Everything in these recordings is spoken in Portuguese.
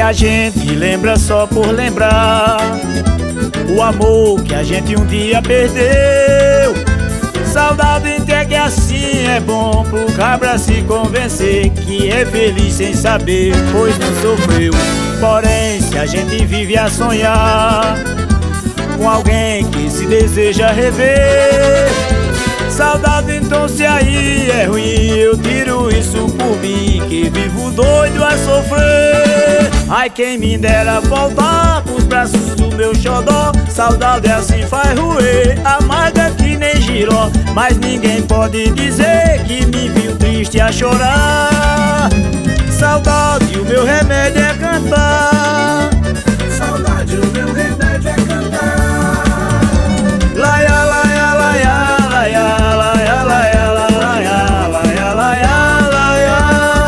a gente lembra só por lembrar o amor que a gente um dia perdeu, saudade entregue assim é bom pro cabra se convencer que é feliz sem saber, pois não sofreu. Porém, se a gente vive a sonhar com alguém que se deseja rever, saudade então se aí é ruim, eu tiro isso por mim, que vivo doido a sofrer. Ai, quem me dera voltar pros braços do meu xodó, saudade assim faz roer, amarga que nem giró, mas ninguém pode dizer que me viu triste a chorar. Saudade, o meu remédio é cantar. Saudade, o meu remédio é cantar. Laia, laia, laia, laia, laia, laia, laia, laia, laia, laia.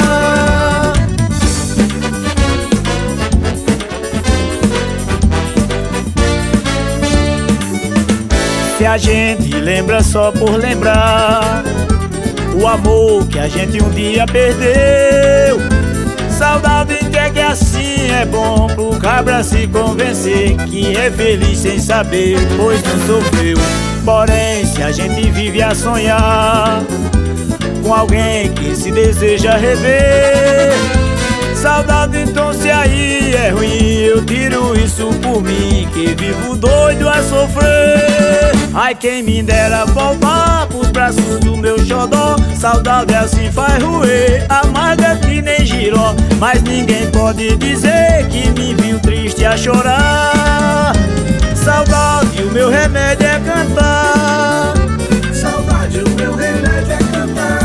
Se a gente lembra só por lembrar o amor que a gente um dia perdeu, saudade entregue assim é bom pro cabra se convencer que é feliz sem saber, pois não sofreu. Porém, se a gente vive a sonhar com alguém que se deseja rever, saudade então se aí é ruim, eu tiro isso por mim, que vivo doido a sofrer. Ai, quem me dera voltar pros braços do meu xodó, saudade assim faz roer, amarga que nem giró, mas ninguém pode dizer que me viu triste a chorar. Saudade, o meu remédio é cantar. Saudade, o meu remédio é cantar.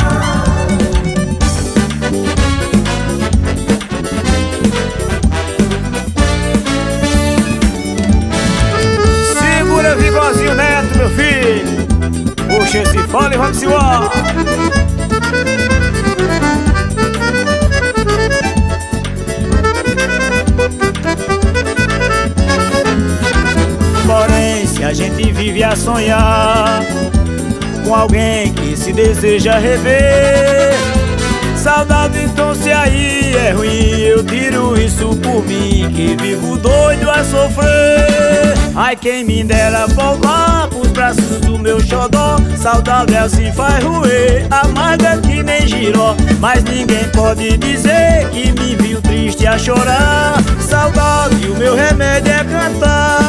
Segura Vigorzinho Neto, meu filho. Puxa esse fole e vamos embora. Porém, se a gente vive a sonhar com alguém que se deseja rever, saudade então se aí é ruim, eu tiro isso por mim, que vivo doido a sofrer. Ai, quem me dera voltar pros braços do meu xodó, saudade assim faz roer, amarga que nem giró, mas ninguém pode dizer que me viu triste a chorar. Saudade, o meu remédio é cantar.